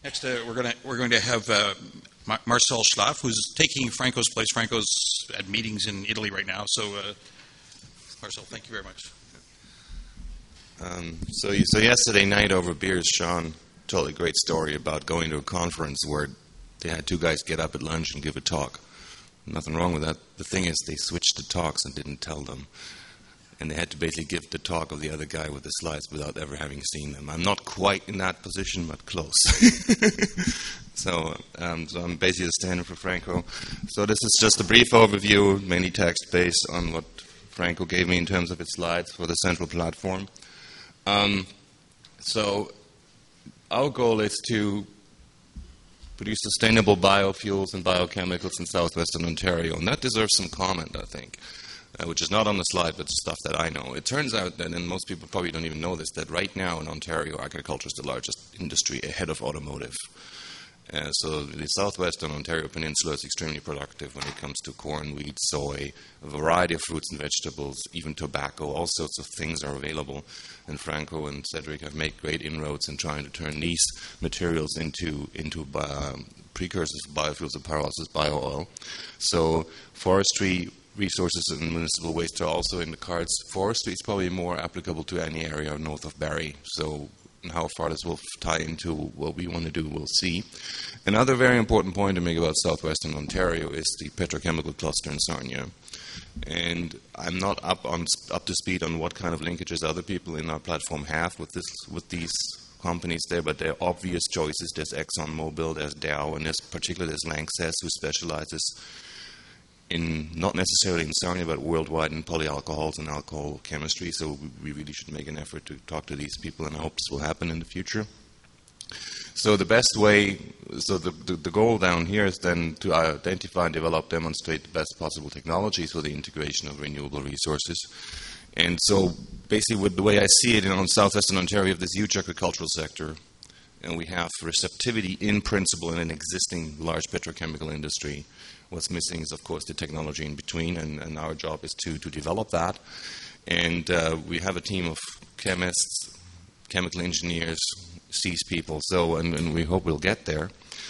Next, we're going to have Marcel Schlaff, who's taking Franco's place. Franco's at meetings in Italy right now. So, Marcel, thank you very much. So yesterday night over beers, Sean told a great story about going to a conference where they had two guys get up at lunch and give a talk. Nothing wrong with that. The thing is, they switched the talks and didn't tell them. And they had to basically give the talk of the other guy with the slides without ever having seen them. I'm not quite in that position, but close. So I'm basically the stand-in for Franco. So this is just a brief overview, mainly text-based, on what Franco gave me in terms of his slides for the central platform. So our goal is to produce sustainable biofuels and biochemicals in southwestern Ontario, and that deserves some comment, I think. Which is not on the slide, but stuff that I know. It turns out that, and most people probably don't even know this, that right now in Ontario, agriculture is the largest industry ahead of automotive. So the southwestern Ontario Peninsula is extremely productive when it comes to corn, wheat, soy, a variety of fruits and vegetables, even tobacco. All sorts of things are available. And Franco and Cedric have made great inroads in trying to turn these materials into precursors of biofuels and pyrolysis bio-oil. So forestry resources and municipal waste are also in the cards. Forestry is probably more applicable to any area north of Barrie. So how far this will tie into what we want to do, we'll see. Another very important point to make about southwestern Ontario is the petrochemical cluster in Sarnia. And I'm not up to speed on what kind of linkages other people in our platform have with these companies there, but there are obvious choices. There's ExxonMobil, there's Dow, and particularly there's Lanxess, who specializes in, not necessarily in Sarnia, but worldwide in polyalcohols and alcohol chemistry. So we really should make an effort to talk to these people, and I hope this will happen in the future. So the best way, so the goal down here is then to identify and develop, demonstrate the best possible technologies for the integration of renewable resources. And so basically, with the way I see it, in southwestern Ontario, we have this huge agricultural sector, and we have receptivity in principle in an existing large petrochemical industry. What's missing is, of course, the technology in between, and our job is to develop that. And we have a team of chemists, chemical engineers, SEAS people, and we hope we'll get there.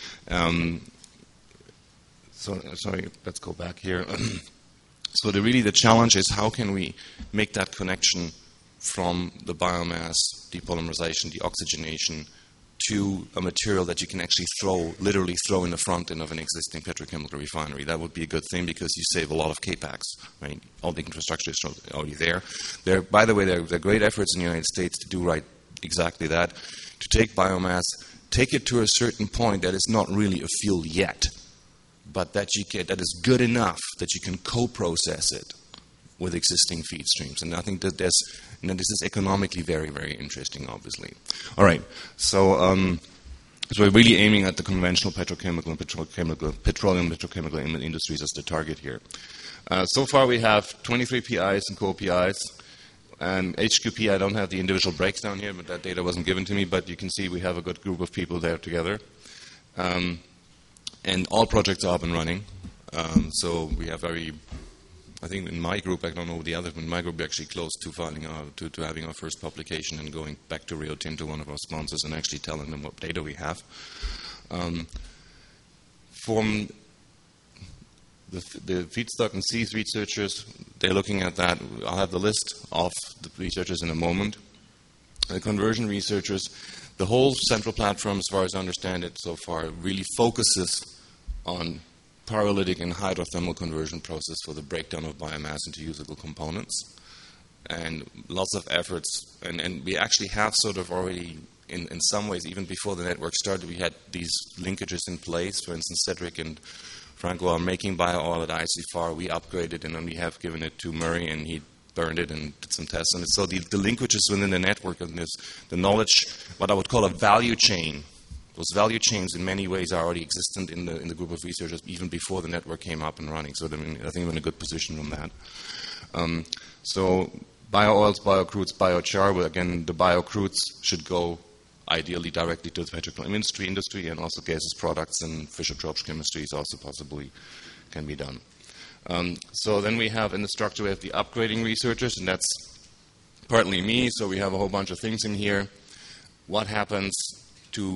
Sorry, let's go back here. So the challenge is, how can we make that connection from the biomass, depolymerization, deoxygenation, to a material that you can actually literally throw in the front end of an existing petrochemical refinery. That would be a good thing because you save a lot of CAPEX, right? All the infrastructure is already there. By the way, there are great efforts in the United States to do exactly that, to take biomass, take it to a certain point that is not really a fuel yet, but that is good enough that you can co-process it with existing feed streams. And I think that this is economically very, very interesting, obviously. All right, so we're really aiming at the conventional petrochemical and petroleum petrochemical industries as the target here. So far we have 23 PIs and co-PIs. And HQP, I don't have the individual breakdown here, but that data wasn't given to me, but you can see we have a good group of people there together. And all projects are up and running. So we have I think in my group, I don't know the others, but in my group we're actually close to to having our first publication and going back to Rio Tinto, one of our sponsors, and actually telling them what data we have. From the feedstock and seeds researchers, they're looking at that. I'll have the list of the researchers in a moment. The conversion researchers, the whole central platform, as far as I understand it so far, really focuses on pyrolytic and hydrothermal conversion process for the breakdown of biomass into usable components. And lots of efforts, and we actually have sort of already, in some ways, even before the network started, we had these linkages in place. For instance, Cedric and Franco are making bio-oil at ICFAR. We upgraded and then we have given it to Murray, and he burned it and did some tests on it. So the linkages within the network, and the knowledge, what I would call a value chain. Those value chains, in many ways, are already existent in the group of researchers even before the network came up and running. So I think we're in a good position on that. So bio-oils, bio-crudes, biochar. Well, again, the bio-crudes should go ideally directly to the petrochemical industry, and also gaseous products and Fischer-Tropsch chemistries also possibly can be done. So then we have in the structure, we have the upgrading researchers, and that's partly me. So we have a whole bunch of things in here. What happens to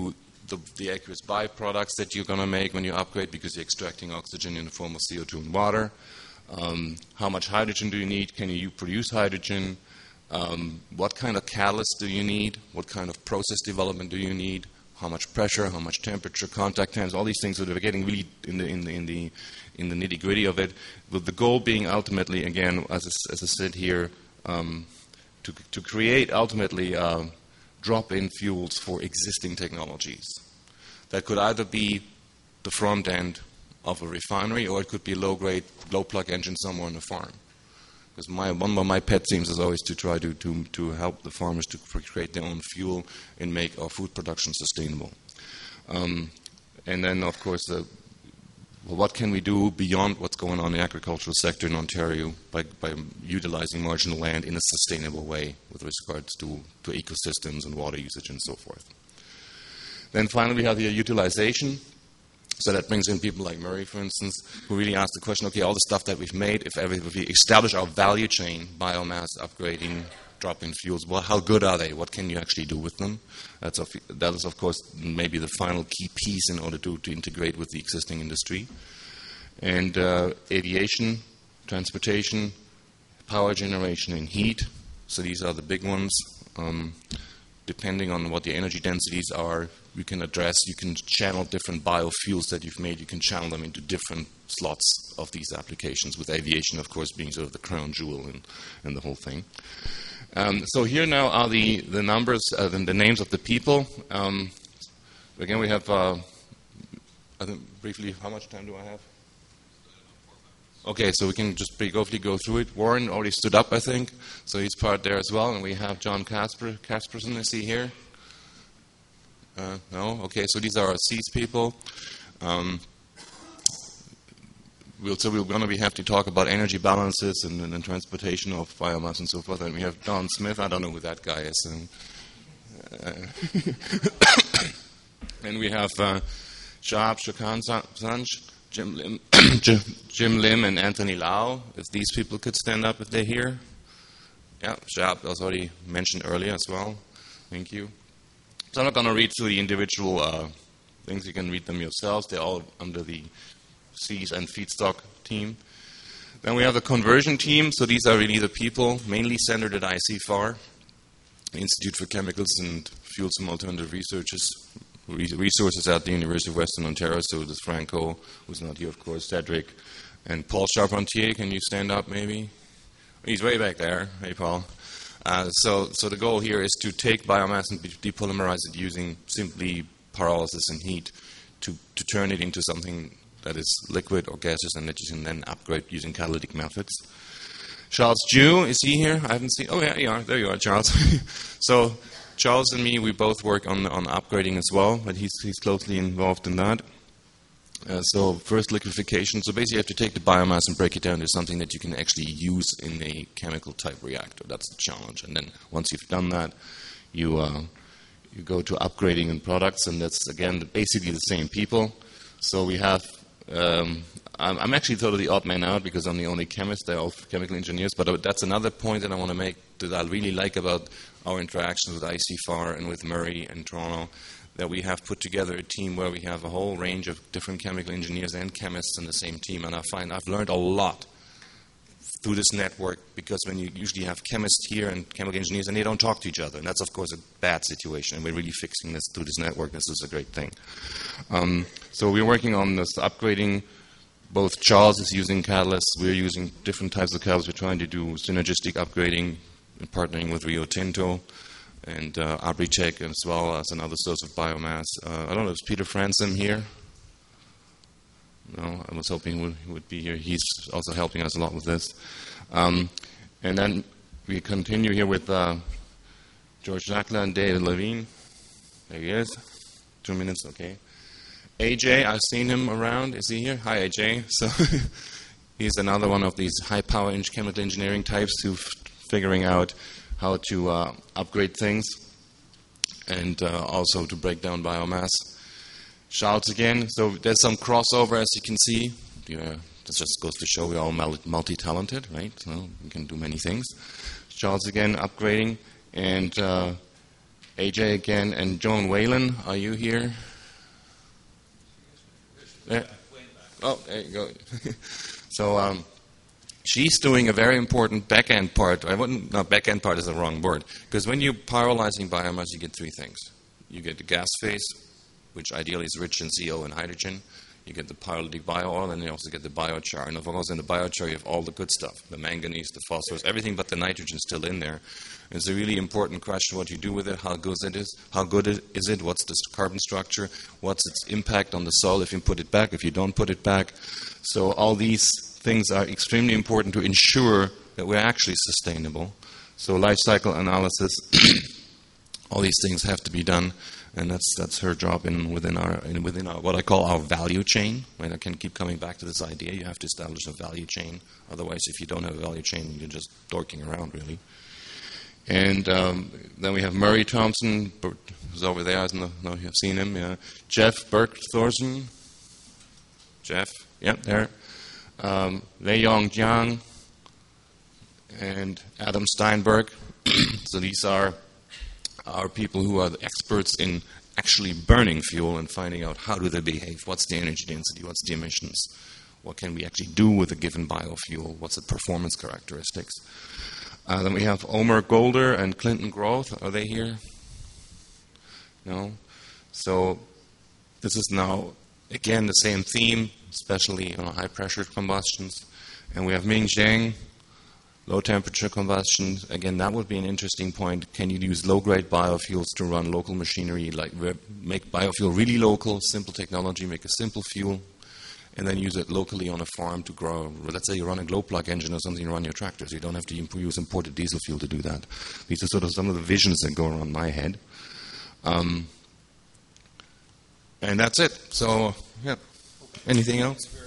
the aqueous byproducts that you're going to make when you upgrade because you're extracting oxygen in the form of CO2 and water. How much hydrogen do you need? Can you produce hydrogen? What kind of catalyst do you need? What kind of process development do you need? How much pressure? How much temperature? Contact times? All these things that we're getting really in the nitty-gritty of it. With the goal being ultimately, again, as I said here, to create ultimately drop-in fuels for existing technologies. That could either be the front end of a refinery, or it could be a low-grade, low-plug engine somewhere on a farm. Because one of my pet themes is always to try to help the farmers to create their own fuel and make our food production sustainable. And then, of course, what can we do beyond what's going on in the agricultural sector in Ontario by utilizing marginal land in a sustainable way with regards to ecosystems and water usage and so forth. Then finally, we have the utilization. So that brings in people like Murray, for instance, who really ask the question, okay, all the stuff that we've made, if we establish our value chain, biomass, upgrading, drop-in fuels, well, how good are they? What can you actually do with them? That is, of course, maybe the final key piece in order to integrate with the existing industry. And aviation, transportation, power generation, and heat. So these are the big ones. Depending on what the energy densities are, you can channel different biofuels that you've made, you can channel them into different slots of these applications, with aviation, of course, being sort of the crown jewel in the whole thing. So here now are the numbers, the names of the people. Again, we have, I think briefly, how much time do I have? Okay, so we can just briefly go through it. Warren already stood up, I think, so he's part there as well. And we have John Kasperson, I see here. No? Okay, so these are our seeds people. We're going to have to talk about energy balances and transportation of biomass and so forth. And we have Don Smith. I don't know who that guy is. And we have Shahab Shukan Jim Lim, and Anthony Lau. If these people could stand up if they're here. Yeah, Shahab was already mentioned earlier as well. Thank you. So I'm not going to read through the individual things. You can read them yourselves. They're all under the Seeds and Feedstock team. Then we have the conversion team. So these are really the people, mainly centered at ICFAR, Institute for Chemicals and Fuels and Alternative Resources at the University of Western Ontario. So there's Franco, who's not here, of course, Cedric, and Paul Charpentier. Can you stand up, maybe? He's way back there. Hey, Paul. So the goal here is to take biomass and depolymerize it using simply pyrolysis and heat to turn it into something that is liquid or gaseous and that you can then upgrade using catalytic methods. Charles Jew, is he here? I haven't seen. Oh, yeah, you are. There you are, Charles. So Charles and me, we both work on upgrading as well, but he's closely involved in that. So first, liquefaction. So basically you have to take the biomass and break it down to something that you can actually use in a chemical type reactor. That's the challenge. And then once you've done that, you go to upgrading in products, and that's, again, basically the same people. So we have, I'm actually totally odd man out because I'm the only chemist. They're all chemical engineers. But that's another point that I want to make that I really like about our interactions with ICFAR and with Murray and Toronto, that we have put together a team where we have a whole range of different chemical engineers and chemists in the same team. And I find I've learned a lot through this network, because when you usually have chemists here and chemical engineers and they don't talk to each other, and that's, of course, a bad situation. And we're really fixing this through this network. This is a great thing. So we're working on this upgrading. Both Charles is using catalysts. We're using different types of catalysts. We're trying to do synergistic upgrading, partnering with Rio Tinto and Abritech, as well as another source of biomass. I don't know, is Peter Fransom here? No, I was hoping he would be here. He's also helping us a lot with this. And then we continue here with George Jacquelin and David Levine. There he is. 2 minutes, okay. AJ, I've seen him around. Is he here? Hi, AJ. So he's another one of these high-power chemical engineering types to figuring out how to upgrade things and also to break down biomass. Charles again. So there's some crossover, as you can see. This just goes to show we're all multi-talented, right? So we can do many things. Charles again, upgrading. And AJ again. And Joan Whalen, are you here? Yeah. Oh, there you go. So she's doing a very important back-end part. Back-end part is the wrong word. Because when you're pyrolyzing biomass, you get three things. You get the gas phase, which ideally is rich in CO and hydrogen. You get the pyrolytic bio-oil, and you also get the biochar. And of course, in the biochar, you have all the good stuff, the manganese, the phosphorus, everything but the nitrogen still in there. It's a really important question what you do with it, how good is it, what's the carbon structure, what's its impact on the soil if you put it back, if you don't put it back. So all these things are extremely important to ensure that we're actually sustainable. So life cycle analysis, all these things have to be done, and that's her job within our what I call our value chain. I can keep coming back to this idea. You have to establish a value chain. Otherwise, if you don't have a value chain, you're just dorking around, really. And then we have Murray Thompson, who's over there. I don't know if you've seen him. Yeah. Jeff Bergthorsen. Jeff, yep, there. Lei-Yong Jiang and Adam Steinberg. So these are people who are the experts in actually burning fuel and finding out how do they behave, what's the energy density, what's the emissions, what can we actually do with a given biofuel, what's the performance characteristics. Then we have Omer Golder and Clinton Groth. Are they here? No? So this is now, again, the same theme, especially on high-pressure combustions. And we have Ming Zheng, low-temperature combustion. Again, that would be an interesting point. Can you use low-grade biofuels to run local machinery, like make biofuel really local, simple technology, make a simple fuel, and then use it locally on a farm to grow. Let's say you run a glow plug engine or something, you run your tractors. You don't have to use imported diesel fuel to do that. These are sort of some of the visions that go around my head. And that's it. So, yeah. Anything else?